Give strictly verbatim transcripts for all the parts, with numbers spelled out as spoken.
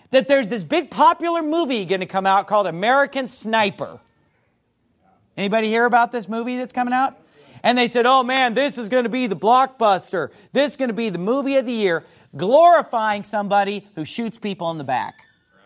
that there's this big popular movie going to come out called American Sniper. Anybody hear about this movie that's coming out? And they said, oh man, this is going to be the blockbuster. This is going to be the movie of the year, glorifying somebody who shoots people in the back.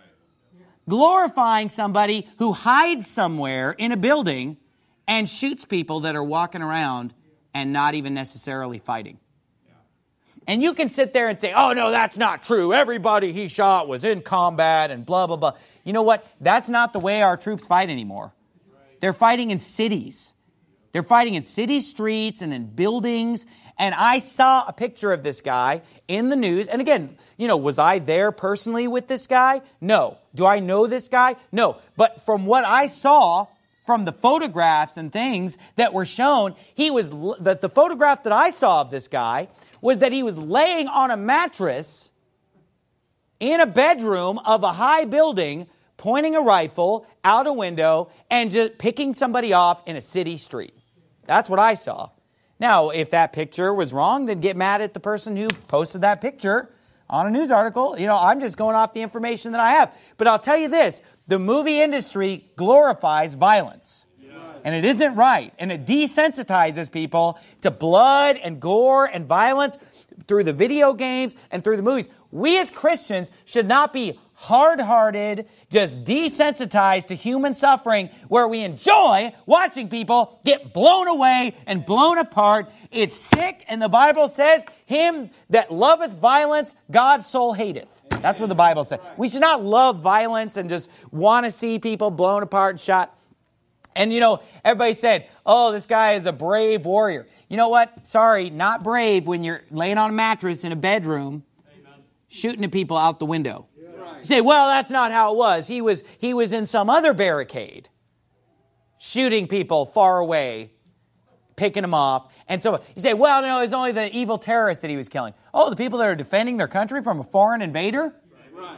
Glorifying somebody who hides somewhere in a building and shoots people that are walking around and not even necessarily fighting. And you can sit there and say, oh, no, that's not true. Everybody he shot was in combat and blah, blah, blah. You know what? That's not the way our troops fight anymore. They're fighting in cities. They're fighting in city streets and in buildings. And I saw a picture of this guy in the news. And again, you know, was I there personally with this guy? No. Do I know this guy? No. But from what I saw, from the photographs and things that were shown, he was the, the photograph that I saw of this guy was that he was laying on a mattress in a bedroom of a high building, pointing a rifle out a window and just picking somebody off in a city street. That's what I saw. Now, if that picture was wrong, then get mad at the person who posted that picture on a news article. You know, I'm just going off the information that I have. But I'll tell you this, the movie industry glorifies violence. And it isn't right. And it desensitizes people to blood and gore and violence through the video games and through the movies. We as Christians should not be hard-hearted, just desensitized to human suffering, where we enjoy watching people get blown away and blown apart. It's sick, and the Bible says, him that loveth violence, God's soul hateth. That's what the Bible says. We should not love violence and just want to see people blown apart and shot. And, you know, everybody said, oh, this guy is a brave warrior. You know what? Sorry, not brave when you're laying on a mattress in a bedroom, Amen, shooting at people out the window. Yeah. Right. You say, well, that's not how it was. He was he was in some other barricade, shooting people far away, picking them off. And so you say, well, no, it's only the evil terrorists that he was killing. Oh, the people that are defending their country from a foreign invader? Right.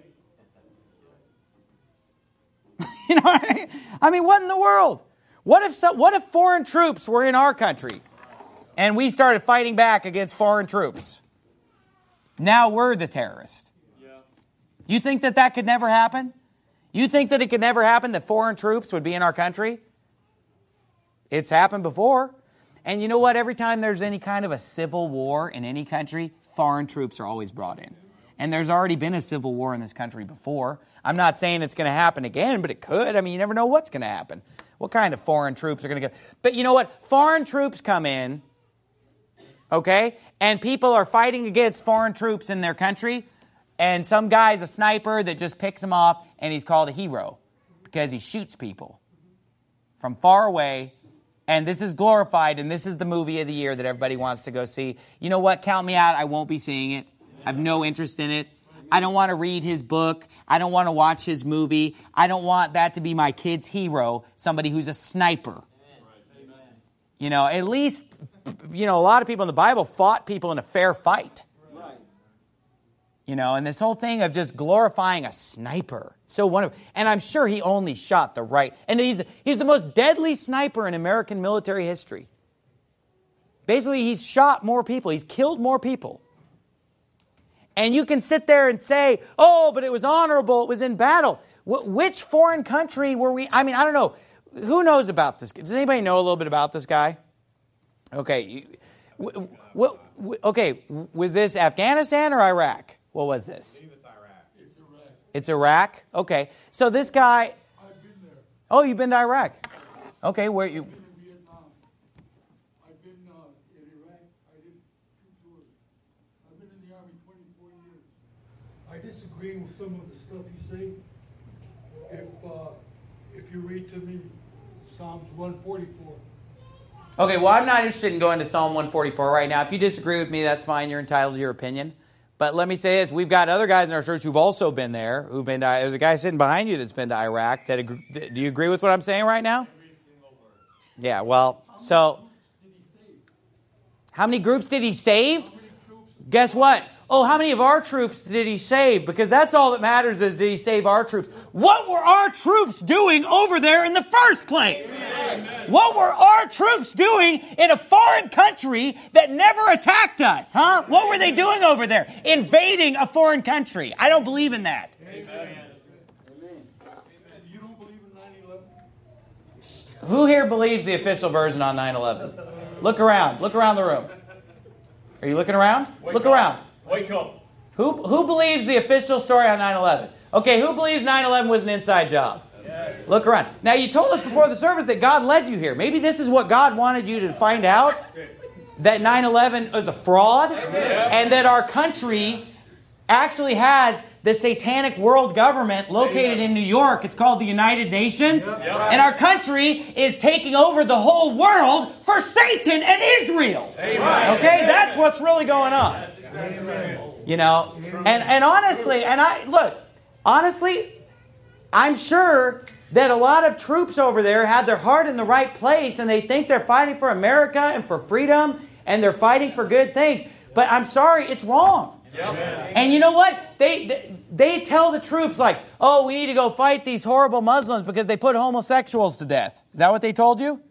You know what I mean? I mean, what in the world? What if some, what if foreign troops were in our country and we started fighting back against foreign troops? Now we're the terrorists. Yeah. You think that that could never happen? You think that it could never happen that foreign troops would be in our country? It's happened before. And you know what? Every time there's any kind of a civil war in any country, foreign troops are always brought in. And there's already been a civil war in this country before. I'm not saying it's going to happen again, but it could. I mean, you never know what's going to happen. What kind of foreign troops are going to go? But you know what? Foreign troops come in, okay? And people are fighting against foreign troops in their country. And some guy's a sniper that just picks them off, and he's called a hero because he shoots people from far away. And this is glorified, and this is the movie of the year that everybody wants to go see. You know what? Count me out. I won't be seeing it. I have no interest in it. I don't want to read his book. I don't want to watch his movie. I don't want that to be my kid's hero, somebody who's a sniper. Amen. You know, at least, you know, a lot of people in the Bible fought people in a fair fight. Right. You know, and this whole thing of just glorifying a sniper. So wonderful. And I'm sure he only shot the right. And he's, he's the most deadly sniper in American military history. Basically, he's shot more people. He's killed more people. And you can sit there and say, oh, but it was honorable, it was in battle. Wh- which foreign country were we? I mean, I don't know. Who knows about this? Does anybody know a little bit about this guy? Okay. W- w- w- okay, was this Afghanistan or Iraq? What was this? I believe it's Iraq. It's Iraq. It's Iraq? Okay. So this guy... I've been there. Oh, you've been to Iraq? Okay, where you... With some of the stuff you say, if uh, if you read to me Psalms one forty-four. Okay, well, I'm not interested in going to Psalm one forty-four right now. If you disagree with me, that's fine. You're entitled to your opinion. But let me say this. We've got other guys in our church who've also been there. Who've been to, there's a guy sitting behind you that's been to Iraq. That Do you agree with what I'm saying right now? Yeah, well, so how many groups did he save? Guess what? oh, how many of our troops did he save? Because that's all that matters is, did he save our troops? What were our troops doing over there in the first place? Amen. What were our troops doing in a foreign country that never attacked us? Huh? What were they doing over there? Invading a foreign country. I don't believe in that. Amen. You don't believe in nine eleven? Who here believes the official version on nine eleven? Look around. Look around the room. Are you looking around? Wake Look up. around. Wake up. Who, who believes the official story on nine eleven? Okay, who believes nine eleven was an inside job? Yes. Look around. Now, you told us before the service that God led you here. Maybe this is what God wanted you to find out, that nine eleven was a fraud, and that our country actually has the satanic world government located in New York. It's called the United Nations. And our country is taking over the whole world for Satan and Israel. Okay, that's what's really going on. You know, and, and honestly, and I, look, honestly, I'm sure that a lot of troops over there had their heart in the right place and they think they're fighting for America and for freedom and they're fighting for good things. But I'm sorry, it's wrong. Yep. And you know what? They, they they tell the troops like, oh, we need to go fight these horrible Muslims because they put homosexuals to death. Is that what they told you?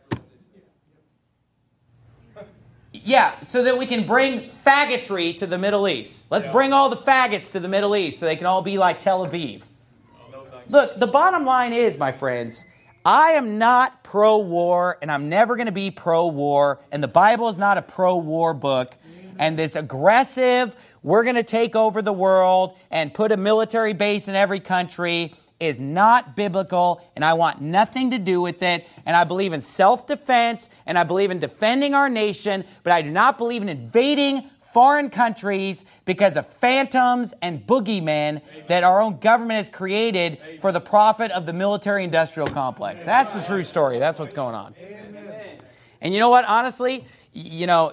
Yeah, so that we can bring faggotry to the Middle East. Let's yeah. bring all the faggots to the Middle East so they can all be like Tel Aviv. Oh, no, Look, the bottom line is, my friends, I am not pro-war and I'm never going to be pro-war. And the Bible is not a pro-war book. And this aggressive, we're going to take over the world and put a military base in every country is not biblical, and I want nothing to do with it. And I believe in self-defense, and I believe in defending our nation, but I do not believe in invading foreign countries because of phantoms and boogeymen that our own government has created for the profit of the military-industrial complex. That's the true story. That's what's going on. And you know what? Honestly, you know,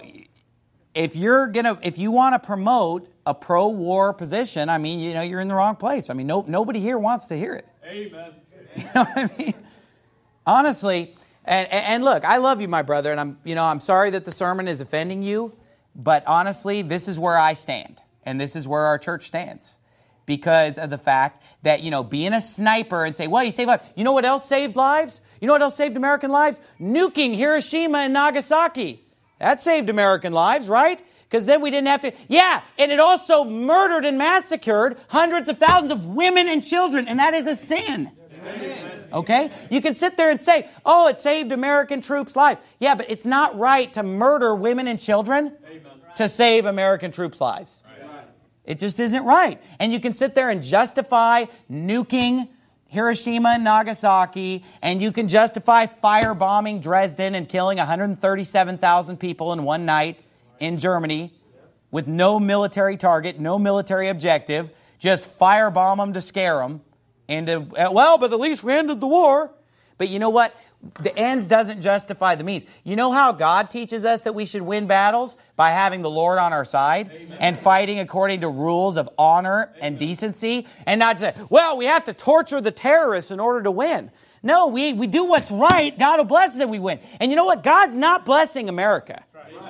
if you're gonna, if you want to promote a pro-war position, I mean, you know, you're in the wrong place. I mean, no, nobody here wants to hear it. Amen. You know what I mean? Honestly, and, and look, I love you, my brother, and I'm, you know, I'm sorry that the sermon is offending you, but honestly, this is where I stand, and this is where our church stands, because of the fact that, you know, being a sniper and say, well, you saved lives. You know what else saved lives? You know what else saved American lives? Nuking Hiroshima and Nagasaki. That saved American lives, right? Because then we didn't have to... Yeah, and it also murdered and massacred hundreds of thousands of women and children, and that is a sin. Amen. Okay? You can sit there and say, oh, it saved American troops' lives. Yeah, but it's not right to murder women and children Amen. To save American troops' lives. Right. It just isn't right. And you can sit there and justify nuking Hiroshima and Nagasaki, and you can justify firebombing Dresden and killing one hundred thirty-seven thousand people in one night in Germany with no military target, no military objective, just firebomb them to scare them into, well, but at least we ended the war. But you know what? The ends doesn't justify the means. You know how God teaches us that we should win battles? By having the Lord on our side Amen. And fighting according to rules of honor Amen. And decency, and not just say, well, we have to torture the terrorists in order to win. No, we, we do what's right. God will bless us if we win. And you know what? God's not blessing America.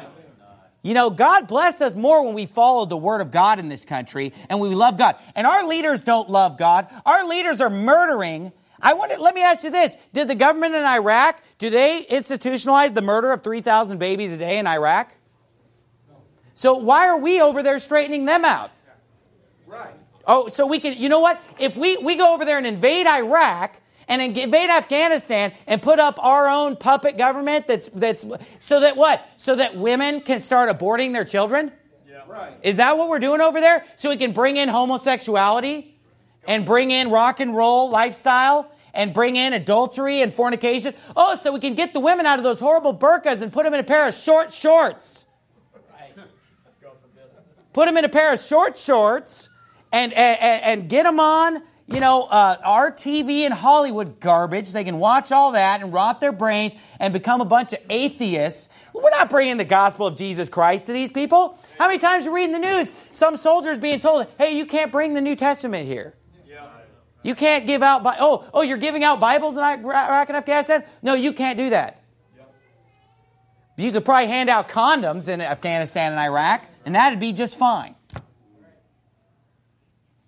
You know, God blessed us more when we followed the Word of God in this country and we love God. And our leaders don't love God. Our leaders are murdering. I wonder, let me ask you this. Did the government in Iraq, do they institutionalize the murder of three thousand babies a day in Iraq? So why are we over there straightening them out? Right. Oh, so we can, you know what? If we, we go over there and invade Iraq and invade Afghanistan and put up our own puppet government that's, that's, so that what? So that women can start aborting their children? Yeah. Right. Is that what we're doing over there? So we can bring in homosexuality and bring in rock and roll lifestyle and bring in adultery and fornication? Oh, so we can get the women out of those horrible burqas and put them in a pair of short shorts. Right. Put them in a pair of short shorts and, and, and get them on, you know, uh, our T V and Hollywood garbage. So they can watch all that and rot their brains and become a bunch of atheists. We're not bringing the gospel of Jesus Christ to these people. How many times are we reading the news? Some soldiers being told, hey, you can't bring the New Testament here. You can't give out, Bi- oh, oh, you're giving out Bibles in Iraq and Afghanistan? No, you can't do that. Yep. You could probably hand out condoms in Afghanistan and Iraq, and that'd be just fine.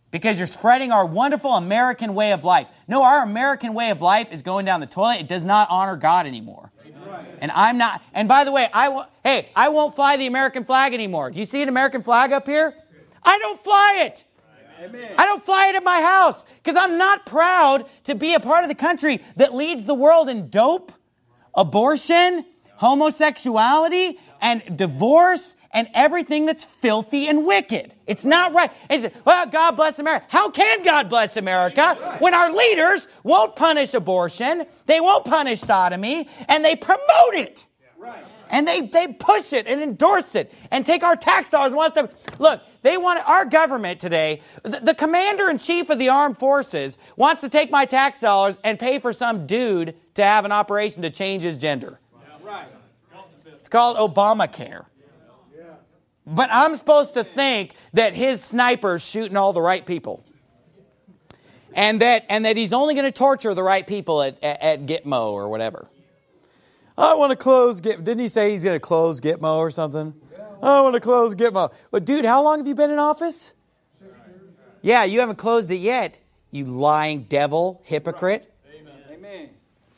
because you're spreading our wonderful American way of life. No, our American way of life is going down the toilet. It does not honor God anymore. And I'm not, and by the way, I w- hey, I won't fly the American flag anymore. Do you see an American flag up here? I don't fly it. Amen. I don't fly it at my house because I'm not proud to be a part of the country that leads the world in dope, abortion, homosexuality, and divorce, and everything that's filthy and wicked. It's not right. It's, well, God bless America. How can God bless America when our leaders won't punish abortion, they won't punish sodomy, and they promote it? And they, they push it and endorse it and take our tax dollars and want to... Look, they want our government today, the, the commander-in-chief of the armed forces wants to take my tax dollars and pay for some dude to have an operation to change his gender. It's called Obamacare. But I'm supposed to think that his sniper's shooting all the right people. And that and that he's only going to torture the right people at, at, at Gitmo or whatever. I want to close Gitmo. Didn't he say he's going to close Gitmo or something? I want to close Gitmo. But dude, how long have you been in office? Yeah, you haven't closed it yet. You lying devil, hypocrite. Amen.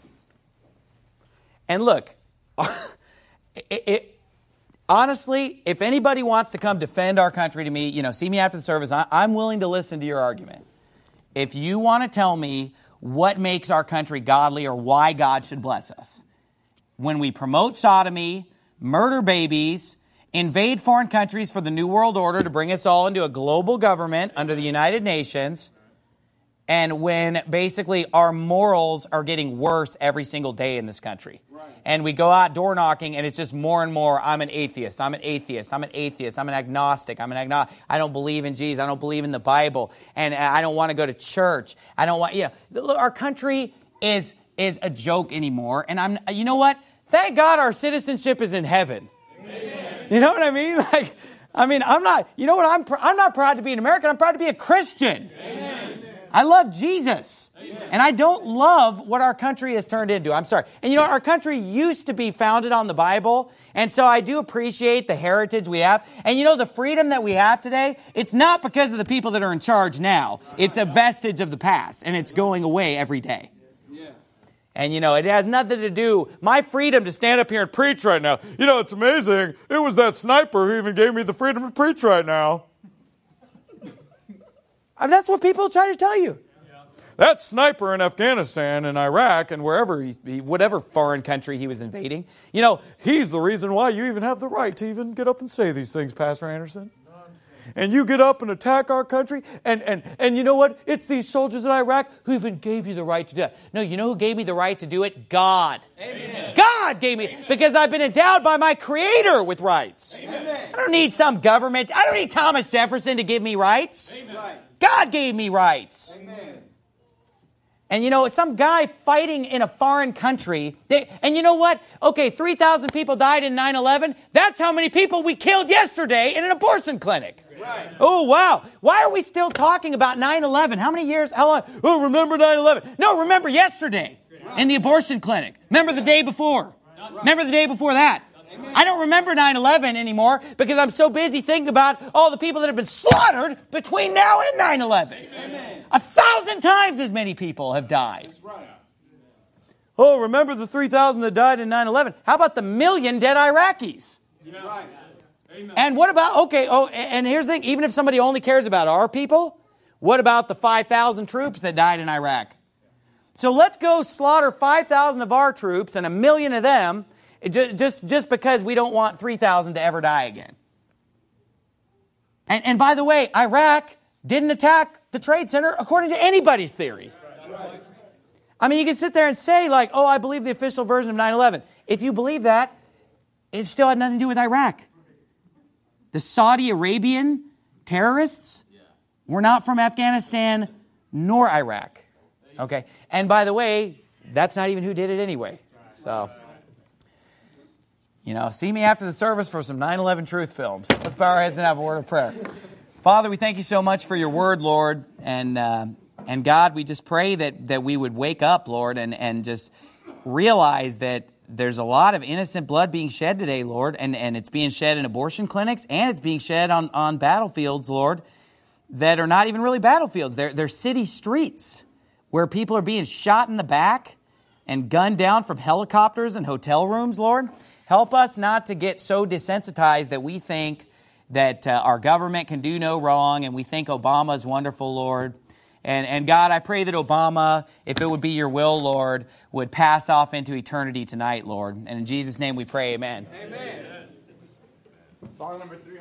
And look, it, it, honestly, if anybody wants to come defend our country to me, you know, see me after the service, I, I'm willing to listen to your argument. If you want to tell me what makes our country godly or why God should bless us, when we promote sodomy, murder babies, invade foreign countries for the New World Order to bring us all into a global government under the United Nations, and when basically our morals are getting worse every single day in this country. Right. And we go out door knocking and it's just more and more, I'm an atheist, I'm an atheist, I'm an atheist, I'm an agnostic, I'm an agnostic, I don't believe in Jesus, I don't believe in the Bible, and I don't want to go to church. I don't want, you know, our country is is a joke anymore. And I'm, you know what? Thank God our citizenship is in heaven. Amen. You know what I mean? Like, I mean, I'm not, you know what? I'm pr- I'm not proud to be an American. I'm proud to be a Christian. Amen. I love Jesus. Amen. And I don't love what our country has turned into. I'm sorry. And you know, our country used to be founded on the Bible. And so I do appreciate the heritage we have. And you know, the freedom that we have today, it's not because of the people that are in charge now. It's a vestige of the past. And it's going away every day. And, you know, it has nothing to do, my freedom to stand up here and preach right now. You know, it's amazing. It was that sniper who even gave me the freedom to preach right now. And that's what people try to tell you. Yeah. That sniper in Afghanistan and Iraq and wherever, he, he, whatever foreign country he was invading, you know, he's the reason why you even have the right to even get up and say these things, Pastor Anderson. And you get up and attack our country, and, and, and you know what? It's these soldiers in Iraq who even gave you the right to do it. No, you know who gave me the right to do it? God. Amen. God gave me, Amen. Because I've been endowed by my Creator with rights. Amen. I don't need some government. I don't need Thomas Jefferson to give me rights. Amen. God gave me rights. Amen. And you know, some guy fighting in a foreign country, they, and you know what? Okay, three thousand people died in nine eleven. That's how many people we killed yesterday in an abortion clinic. Right. Oh, wow. Why are we still talking about nine eleven? How many years? How long? Oh, remember nine eleven. No, remember yesterday in the abortion clinic. Remember the day before. Remember the day before that. I don't remember nine eleven anymore because I'm so busy thinking about all the people that have been slaughtered between now and nine eleven. Amen. A thousand times as many people have died. Right. Oh, remember the three thousand that died in nine eleven? How about the million dead Iraqis? Yeah. Right. And what about, okay, oh, and here's the thing, even if somebody only cares about our people, what about the five thousand troops that died in Iraq? So let's go slaughter five thousand of our troops and a million of them just, just because we don't want three thousand to ever die again. And, and by the way, Iraq didn't attack the Trade Center according to anybody's theory. I mean, you can sit there and say like, oh, I believe the official version of nine eleven. If you believe that, it still had nothing to do with Iraq. The Saudi Arabian terrorists were not from Afghanistan nor Iraq. Okay? And by the way, that's not even who did it anyway. So, you know, see me after the service for some nine eleven truth films. Let's bow our heads and have a word of prayer. Father, we thank you so much for your word, Lord. And uh, and God, we just pray that, that we would wake up, Lord, and, and just realize that there's a lot of innocent blood being shed today, Lord, and, and it's being shed in abortion clinics, and it's being shed on, on battlefields, Lord, that are not even really battlefields. They're, they're city streets where people are being shot in the back and gunned down from helicopters and hotel rooms, Lord. Help us not to get so desensitized that we think that uh, our government can do no wrong and we think Obama is wonderful, Lord. And, and God, I pray that Obama, if it would be your will, Lord, would pass off into eternity tonight, Lord. And in Jesus' name we pray, amen. Amen. Song number three.